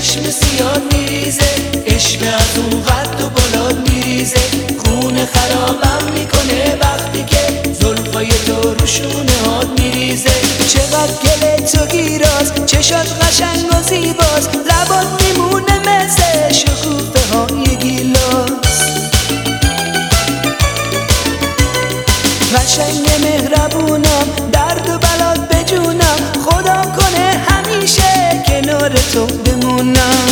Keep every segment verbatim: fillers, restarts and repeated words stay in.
چشم سیاه میریزه، عشق از اون قد و بالات میریزه، خون خرابم میکنه وقتی که زلفای تو رو شونه هات میریزه. چقدر گل تو گیراز، چشات قشنگ و زیباز، لبات میمونه مثل شکوفه های گیلاس. قشنگ مهربونم، درد و بلات بجونم، خدا کنه همیشه کنار تو بمونم.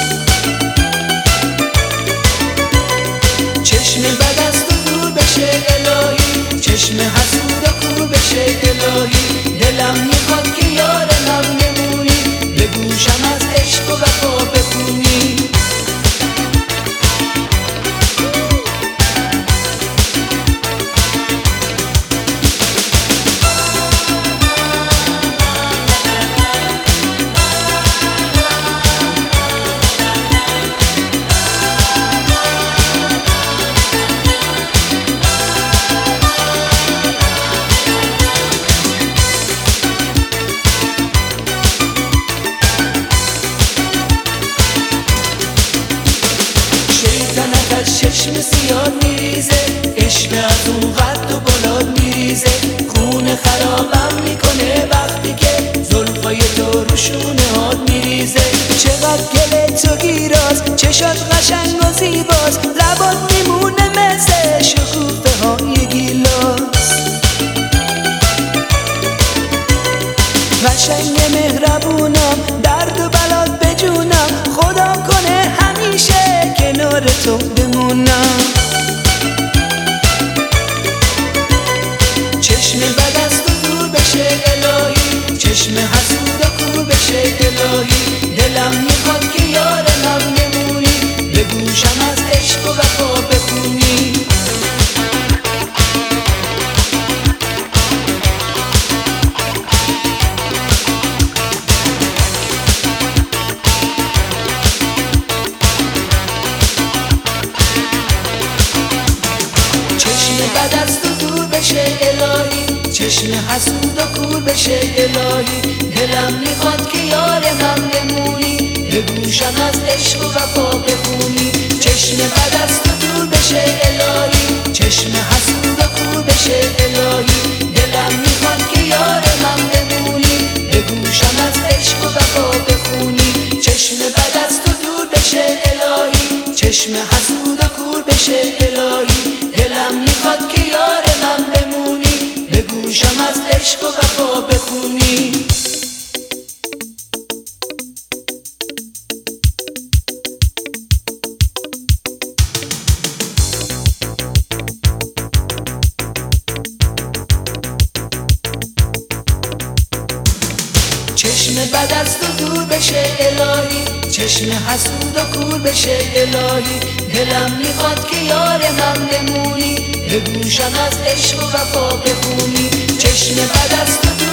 چشم بد از تو دور بشه الهی، چشم حسود و کور بشه الهی، دلم میخواد که یارم نمونی، به گوشم از عشق و وفا بخونی. چشم سیاه میریزه، عشق از اون قد و بالات میریزه، خون خرابم میکنه وقتی که زلفای تو رو شونه هات میریزه. چقدر گل تو گیراز، چشات قشنگ و زیباز، لبات میمونه مثل شکوفه های گیلاس. قشنگ مهربونم، درد و بلات بجونم، خدا کنه همیشه کنار تو بمونم. چشم بد از تو دور بشه الهی، چشم حسود و کور بشه الهی، دلم میخواد که یارم نمونی، به گوشم از عشق و وفا بخونی. بد از تو دور بشه الهی، چشم حسود و کور بشه الهی، دلم میخواد که یارم نمونی، به گوشم از عشق و وفا بخونی. چشم بد از تو دور بشه الهی، چشم حسود و کور بشه الهی، دلم میخواد که یارم نمونی، به گوشم از عشق و وفا بخونی. چشم بد از تو دور بشه الهی، چشم حسود و کور بشه الهی، دلم میخواد که یارم بمونی، به گوشم از عشق و وفا بخونی. چشم بد از تو دور بشه الهی، چشم حسود و کور بشه الهی، دلم میخواد که یارم نمونی، به گوشم از عشق و وفا بخونی. چشم بد از تو